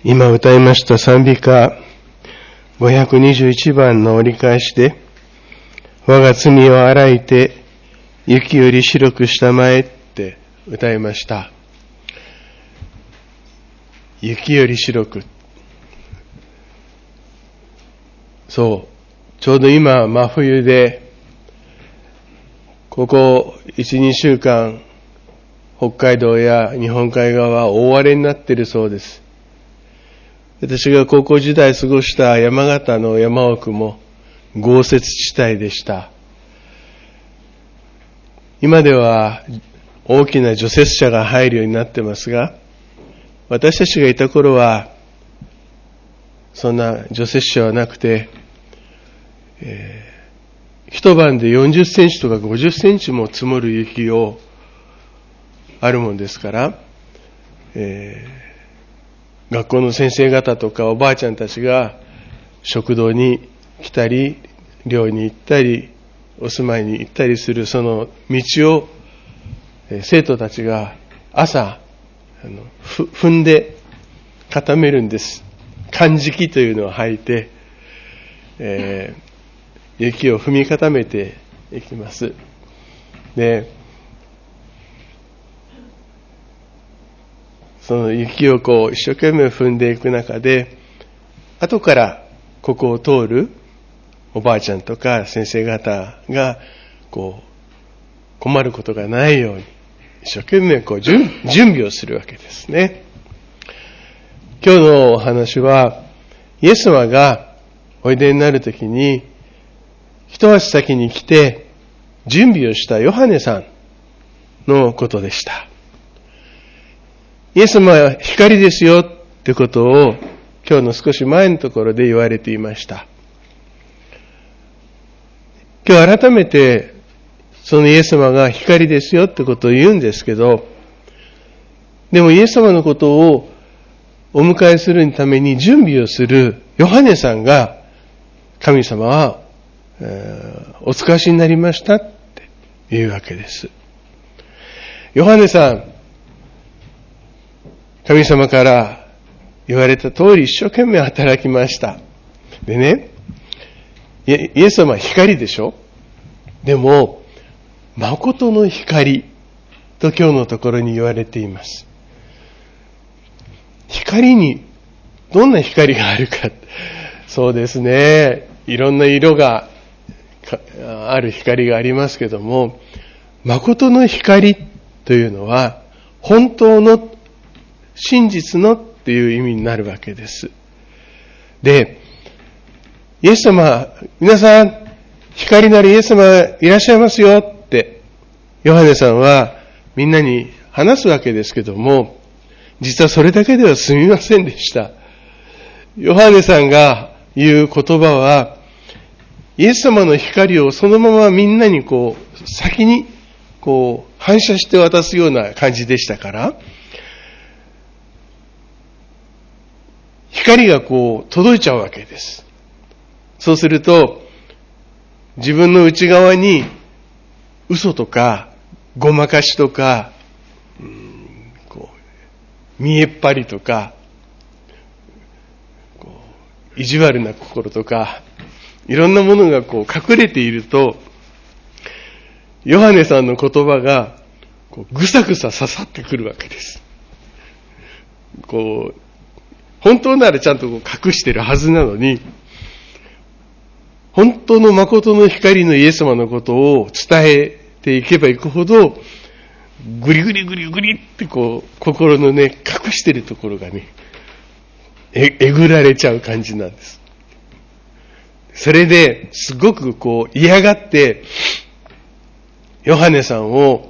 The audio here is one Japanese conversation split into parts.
今歌いました賛美歌521番の折り返しで、我が罪を洗いて雪より白くしたまえって歌いました。雪より白く。そう、ちょうど今真冬で、ここ 1,2 週間北海道や日本海側は大荒れになっているそうです。私が高校時代過ごした山形の山奥も豪雪地帯でした。今では大きな除雪車が入るようになってますが、私たちがいた頃はそんな除雪車はなくて、一晩で40センチとか50センチも積もる雪をあるもんですから、学校の先生方とかおばあちゃんたちが食堂に来たり、寮に行ったり、お住まいに行ったりするその道を生徒たちが朝踏んで固めるんです。かじきというのを履いて、雪を踏み固めていきます。で、その雪を一生懸命踏んでいく中で、後からここを通るおばあちゃんとか先生方が困ることがないように一生懸命準備をするわけですね。今日のお話は、イエス様がおいでになるときに一足先に来て準備をしたヨハネさんのことでした。イエス様は光ですよってことを今日の少し前のところで言われていました。今日改めてそのイエス様が光ですよってことを言うんですけど、でもイエス様のことをお迎えするために準備をするヨハネさんが、神様は、お使わしになりましたっていうわけです。ヨハネさん、神様から言われた通り一生懸命働きました。でね、イエス様は光でしょ？でも、誠の光と今日のところに言われています。光にどんな光があるか。そうですね。いろんな色がある光がありますけども、誠の光というのは本当の真実のっていう意味になるわけです。で、イエス様、皆さん、光なるイエス様いらっしゃいますよって、ヨハネさんはみんなに話すわけですけども、実はそれだけでは済みませんでした。ヨハネさんが言う言葉は、イエス様の光をそのままみんなに先に反射して渡すような感じでしたから、光が届いちゃうわけです。そうすると、自分の内側に嘘とかごまかしとか、見えっ張りとか、意地悪な心とか、いろんなものが隠れていると、ヨハネさんの言葉がぐさぐさ刺さってくるわけです。本当ならちゃんと隠してるはずなのに、本当の誠の光のイエス様のことを伝えていけばいくほど、ぐりぐりぐりぐりって心のね、隠してるところがね、えぐられちゃう感じなんです。それですごく嫌がって、ヨハネさんを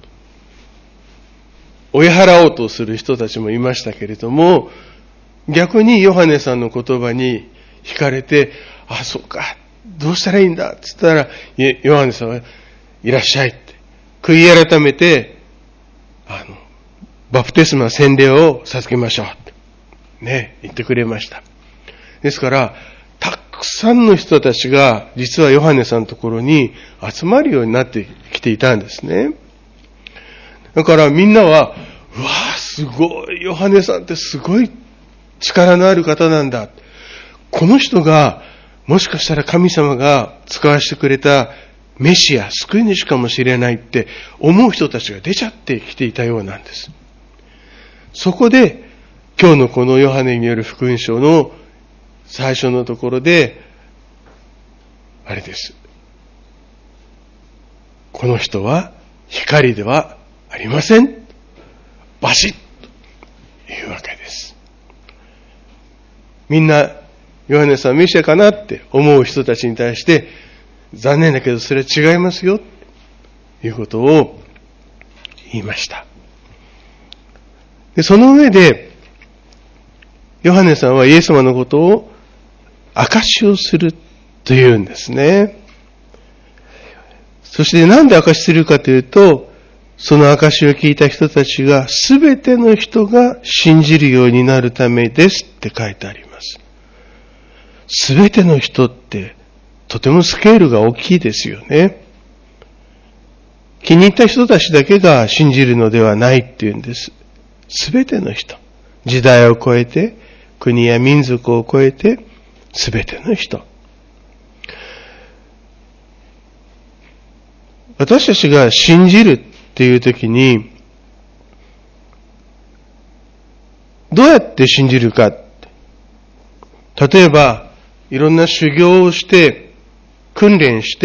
追い払おうとする人たちもいましたけれども、逆にヨハネさんの言葉に惹かれて、あ、そうか、どうしたらいいんだって言ったら、ヨハネさんはいらっしゃいって、悔い改めて、バプテスマ洗礼を授けましょうってね、言ってくれました。ですから、たくさんの人たちが実はヨハネさんのところに集まるようになってきていたんですね。だからみんなは、うわーすごい、ヨハネさんってすごい力のある方なんだ。この人が、もしかしたら神様が使わせてくれたメシア、救い主かもしれないって思う人たちが出ちゃってきていたようなんです。そこで、今日のこのヨハネによる福音書の最初のところで、あれです。この人は光ではありません。バシッというわけです。みんな、ヨハネさんメシアかなって思う人たちに対して、残念だけどそれは違いますよ、ということを言いました。で、その上で、ヨハネさんはイエス様のことを証しをするというんですね。そしてなんで証しするかというと、その証しを聞いた人たちが全ての人が信じるようになるためですって書いてあります。全ての人ってとてもスケールが大きいですよね。気に入った人たちだけが信じるのではないっていうんです。全ての人、時代を超えて、国や民族を超えて、全ての人。私たちが信じるっていうときに、どうやって信じるか。例えば、いろんな修行をして、訓練して、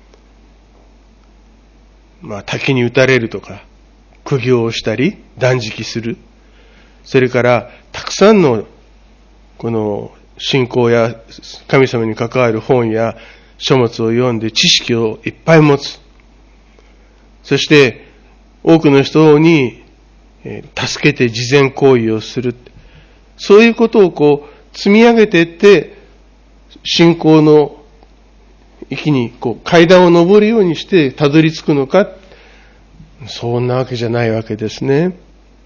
滝に打たれるとか、苦行をしたり、断食する。それから、たくさんの、この、信仰や神様に関わる本や書物を読んで知識をいっぱい持つ。そして、多くの人に助けて慈善行為をする。そういうことを積み上げていって、信仰の域に階段を登るようにしてたどり着くのか。そんなわけじゃないわけですね。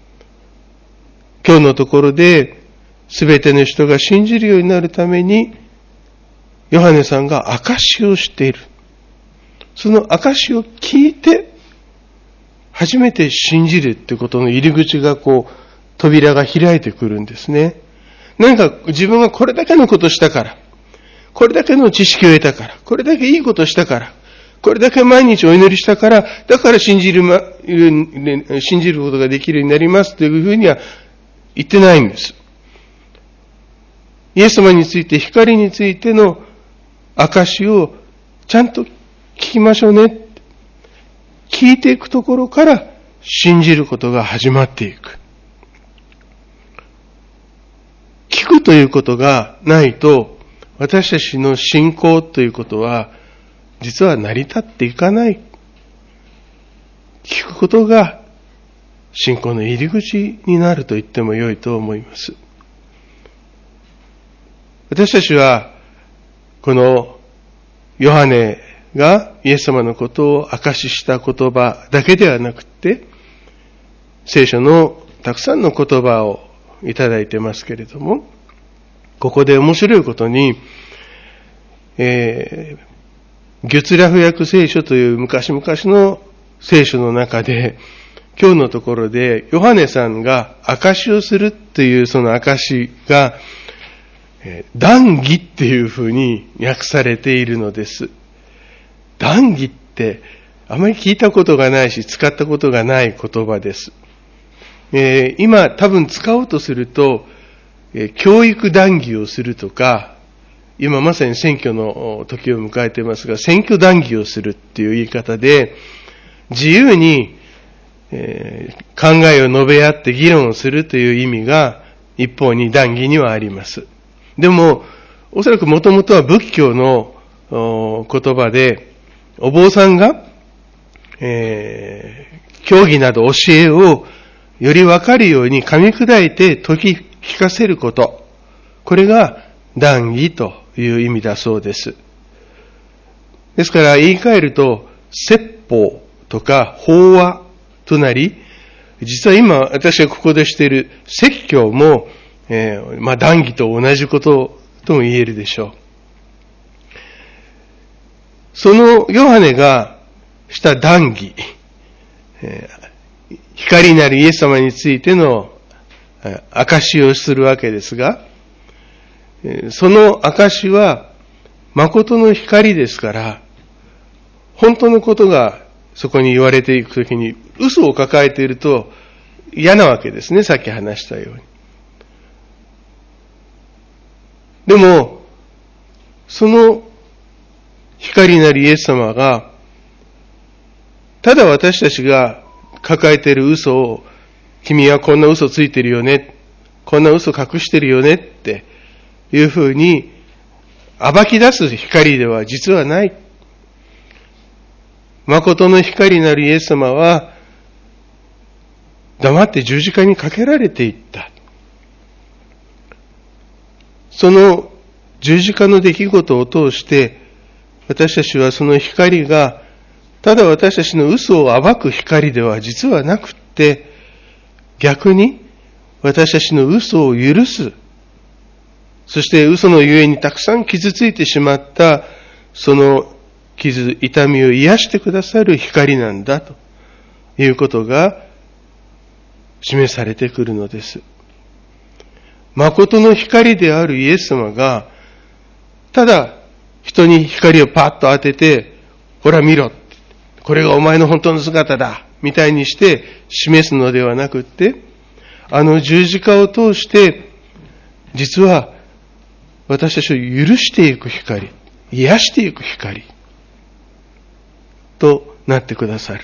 今日のところで、すべての人が信じるようになるために、ヨハネさんが証しをしている。その証しを聞いて、初めて信じるってことの入り口が扉が開いてくるんですね。何か自分がこれだけのことしたから、これだけの知識を得たから、これだけいいことしたから、これだけ毎日お祈りしたから、だから信じることができるようになりますというふうには言ってないんです。イエス様について、光についての証をちゃんと聞きましょうね。聞いていくところから信じることが始まっていく。聞くということがないと、私たちの信仰ということは、実は成り立っていかない。聞くことが信仰の入り口になると言っても良いと思います。私たちは、このヨハネがイエス様のことを証しした言葉だけではなくて、聖書のたくさんの言葉をいただいてますけれども、ここで面白いことに、ギュツラフ訳聖書という昔々の聖書の中で、今日のところでヨハネさんが証しをするというその証しが、談義っていうふうに訳されているのです。談義ってあまり聞いたことがないし使ったことがない言葉です。今多分使おうとすると、教育談義をするとか、今まさに選挙の時を迎えていますが、選挙談義をするっていう言い方で、自由に、考えを述べ合って議論をするという意味が一方に談義にはあります。でも、おそらくもともとは仏教の言葉で、お坊さんが、教義など教えをよりわかるように噛み砕いて説き聞かせること。これが談義という意味だそうです。ですから言い換えると、説法とか法話となり、実は今私がここでしている説教も、談義と同じこととも言えるでしょう。そのヨハネがした談義、光なるイエス様についての証しをするわけですが、その証しは誠の光ですから、本当のことがそこに言われていくときに嘘を抱えていると嫌なわけですね、さっき話したように。でも、その光なるイエス様が、ただ私たちが抱えている嘘を、君はこんな嘘ついてるよね、こんな嘘隠してるよねっていうふうに暴き出す光では実はない。誠の光なるイエス様は黙って十字架にかけられていった。その十字架の出来事を通して私たちはその光がただ私たちの嘘を暴く光では実はなくって、逆に私たちの嘘を許す、そして嘘のゆえにたくさん傷ついてしまったその傷、痛みを癒してくださる光なんだということが示されてくるのです。誠の光であるイエス様がただ人に光をパッと当てて、ほら見ろ、これがお前の本当の姿だみたいにして示すのではなくって、あの十字架を通して実は私たちを許していく光、癒していく光となってくださる。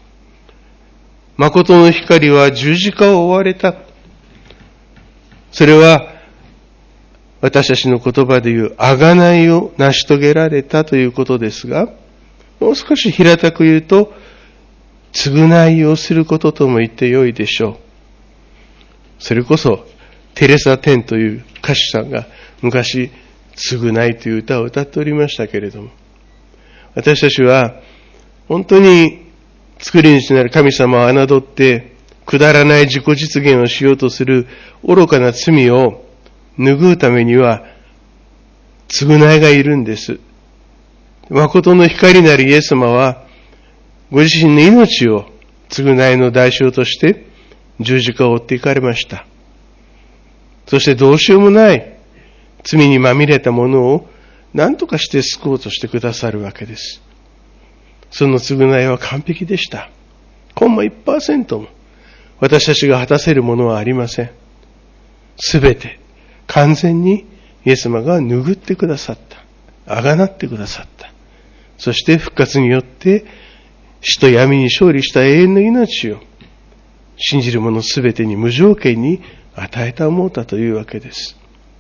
誠の光は十字架を追われた。それは私たちの言葉で言う贖いを成し遂げられたということですが、もう少し平たく言うと償いをすることとも言ってよいでしょう。それこそテレサ・テンという歌手さんが昔償いという歌を歌っておりましたけれども、私たちは本当に作り主なる神様を侮ってくだらない自己実現をしようとする愚かな罪を拭うためには償いがいるんです。誠の光なるイエス様はご自身の命を償いの代償として十字架を追っていかれました。そしてどうしようもない罪にまみれたものを何とかして救おうとしてくださるわけです。その償いは完璧でした。コンマ 1% も私たちが果たせるものはありません。すべて完全にイエス様が拭ってくださった。あがなってくださった。そして復活によって死と闇に勝利した永遠の命を信じる者すべてに無条件に与えた思うたというわけです。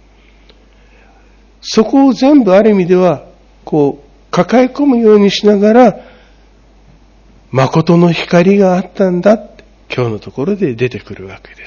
そこを全部ある意味では抱え込むようにしながら、誠の光があったんだって今日のところで出てくるわけです。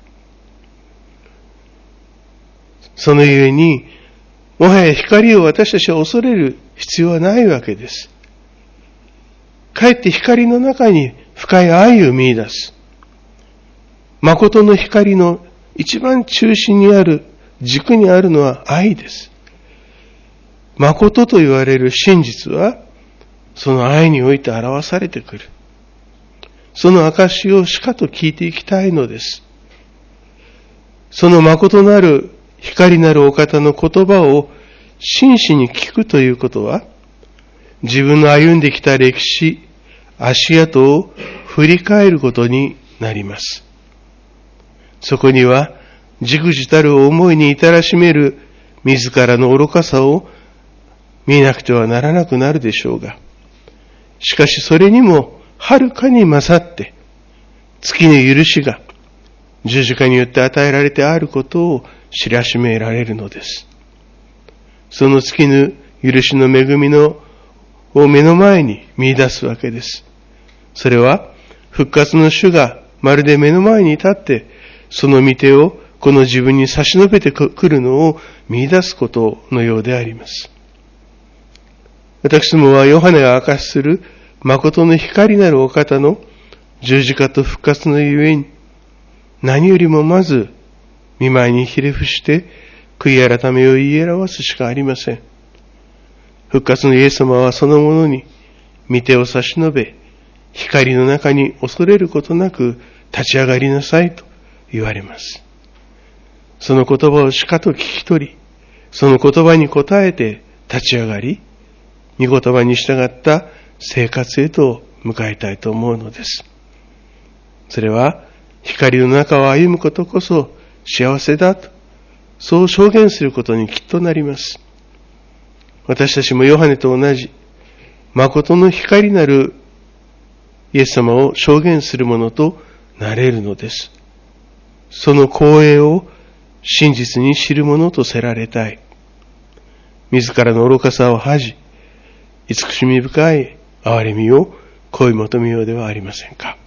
そのゆえにもはや光を私たちは恐れる必要はないわけです。かえって光の中に深い愛を見出す。誠の光の一番中心にある、軸にあるのは愛です。誠と言われる真実は、その愛において表されてくる。その証をしかと聞いていきたいのです。その誠なる光なるお方の言葉を真摯に聞くということは、自分の歩んできた歴史、足跡を振り返ることになります。そこには、じくじたる思いに至らしめる自らの愚かさを見なくてはならなくなるでしょうが、しかしそれにもはるかに勝って、月の許しが十字架によって与えられてあることを知らしめられるのです。その月の許しの恵みを目の前に見出すわけです。それは復活の主がまるで目の前に立って、その御手をこの自分に差し伸べてくるのを見出すことのようであります。私どもはヨハネが明かしする誠の光なるお方の十字架と復活のゆえに、何よりもまず御前にひれ伏して悔い改めを言い表すしかありません。復活のイエス様はそのものに御手を差し伸べ、光の中に恐れることなく立ち上がりなさいと言われます。その言葉をしかと聞き取り、その言葉に応えて立ち上がり、御言葉に従った生活へと向かいたいと思うのです。それは光の中を歩むことこそ幸せだと、そう証言することにきっとなります。私たちもヨハネと同じ、誠の光なるイエス様を証言するものとなれるのです。その光栄を真実に知るものとせられたい。自らの愚かさを恥じ、慈しみ深い憐れみを恋求めようではありませんか。